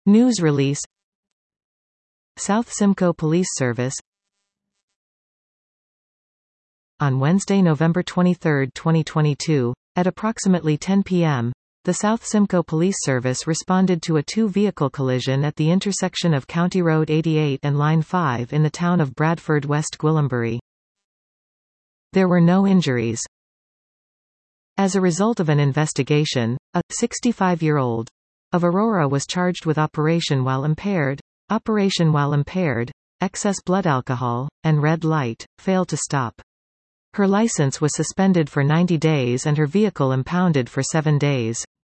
News release. South Simcoe Police Service. On Wednesday, November 23, 2022, at approximately 10 p.m., the South Simcoe Police Service responded to a two-vehicle collision at the intersection of County Road 88 and Line 5 in the town of Bradford, West Gwillimbury. There were no injuries. As a result of an investigation, a 65-year-old of Aurora was charged with operation while impaired, excess blood alcohol, and red light, fail to stop. Her license was suspended for 90 days and her vehicle impounded for 7 days.